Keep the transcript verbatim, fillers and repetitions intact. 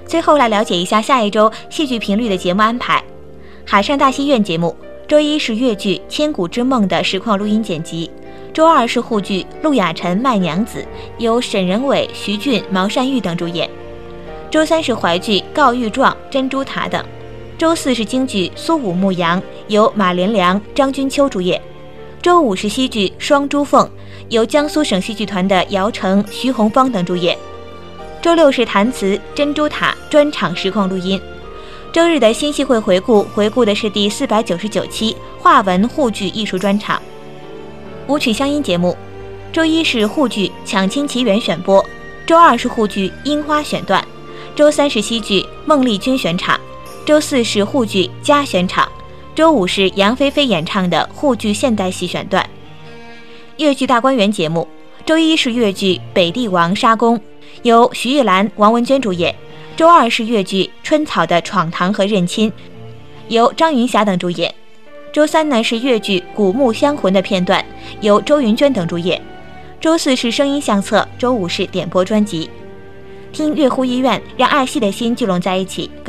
最后来了解一下下一周戏剧频率的节目安排。海上大戏院节目，周一是粤剧《千古之梦》的实况录音剪辑，周二是沪剧《陆雅晨卖娘子》，由沈仁伟、徐俊、毛善玉等主演。周三是淮剧《告御状》《珍珠塔》等。周四是京剧《苏武牧羊》，由马连良、张君秋主演。周五是西剧《双珠凤》，由江苏省戏剧团的姚成、徐红芳等主演。周六是弹词《珍珠塔》专场实况录音。周日的新戏会回顾，回顾的是第四百九十九期华文沪剧艺术专场。舞曲乡音节目，周一是沪剧《抢亲奇缘》选播，周二是沪剧《樱花》选段，周三是西剧《孟丽君》选场，周四是沪剧《家》选场，周五是杨菲菲演唱的沪剧现代戏选段。粤剧大观园节目，周一是粤剧《北帝王杀功》，由徐玉兰、王文娟主演。周二是粤剧《春草》的闯堂和认亲，由张云霞等主演。周三呢是粤剧《古木香魂》的片段，由周云娟等主演。周四是声音相册，周五是点播专辑。听乐乎医院，让爱戏的心聚拢在一起。